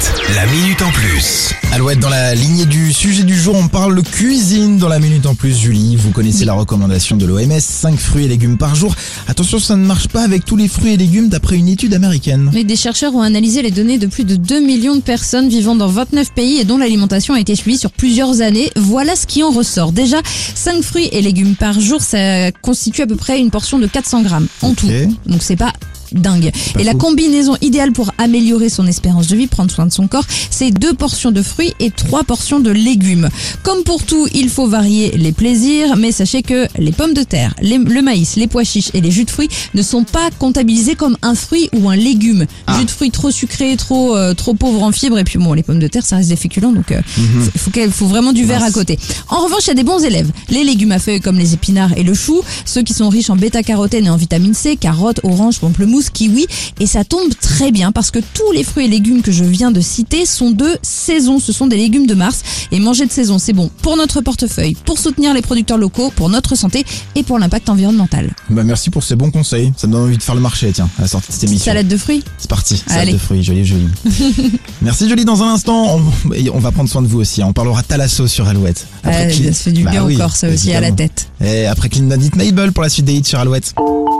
Alouette, la minute en plus. Alouette, dans la lignée du sujet du jour, on parle cuisine dans la minute en plus. Julie, vous connaissez la recommandation de l'OMS, 5 fruits et légumes par jour. Attention, ça ne marche pas avec tous les fruits et légumes d'après une étude américaine. Mais des chercheurs ont analysé les données de plus de 2 millions de personnes vivant dans 29 pays et dont l'alimentation a été suivie sur plusieurs années. Voilà ce qui en ressort. Déjà, 5 fruits et légumes par jour, ça constitue à peu près une portion de 400 grammes en tout. Donc c'est pas dingue. Et la combinaison idéale pour améliorer son espérance de vie, prendre soin de son corps, c'est 2 portions de fruits et 3 portions de légumes. Comme pour tout, il faut varier les plaisirs, mais sachez que les pommes de terre, le maïs, les pois chiches et les jus de fruits ne sont pas comptabilisés comme un fruit ou un légume. Jus de fruits trop sucré, trop pauvre en fibres, et puis bon, les pommes de terre, ça reste des féculents, donc faut vraiment du verre à côté. En revanche, il y a des bons élèves. Les légumes à feuilles comme les épinards et le chou, ceux qui sont riches en bêta-carotène et en vitamine C, carottes, oranges, pamplemousse, kiwi, et ça tombe très bien parce que tous les fruits et légumes que je viens de citer sont de saison, ce sont des légumes de mars, et manger de saison c'est bon pour notre portefeuille, pour soutenir les producteurs locaux, pour notre santé et pour l'impact environnemental. Merci pour ces bons conseils, ça me donne envie de faire le marché, tiens, à la sortie de cette émission. Salade de fruits. C'est parti, salade Allez. de fruits, joli. Merci Julie, dans un instant, on va prendre soin de vous aussi, on parlera thalasso sur Alouette. Ça fait du bien au corps, ça aussi, à la tête. Et après Clean Bandit, Mabel pour la suite des hits sur Alouette.